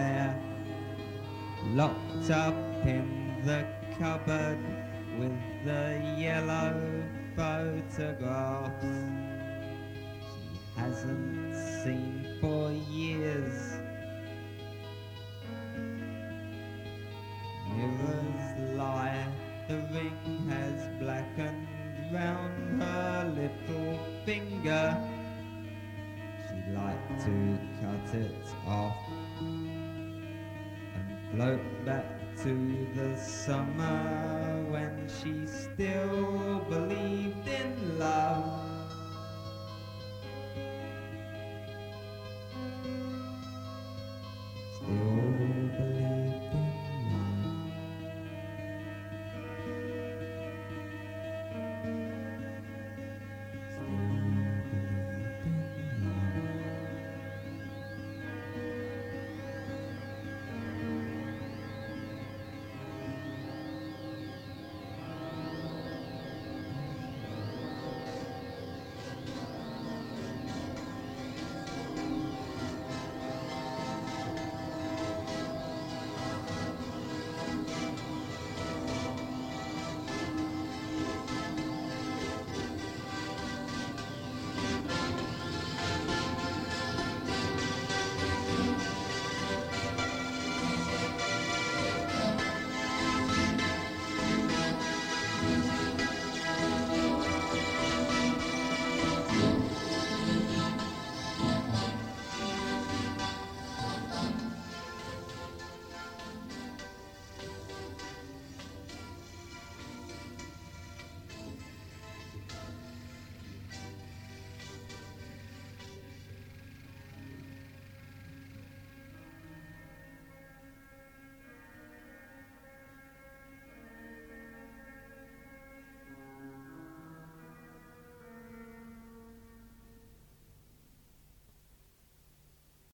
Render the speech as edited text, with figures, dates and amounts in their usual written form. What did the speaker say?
there, locked up in the cupboard with the yellow photographs she hasn't seen for years. Mirrors lie, the ring has blackened round her little finger. She'd like to cut it off and float back to the summer when she still believed in love.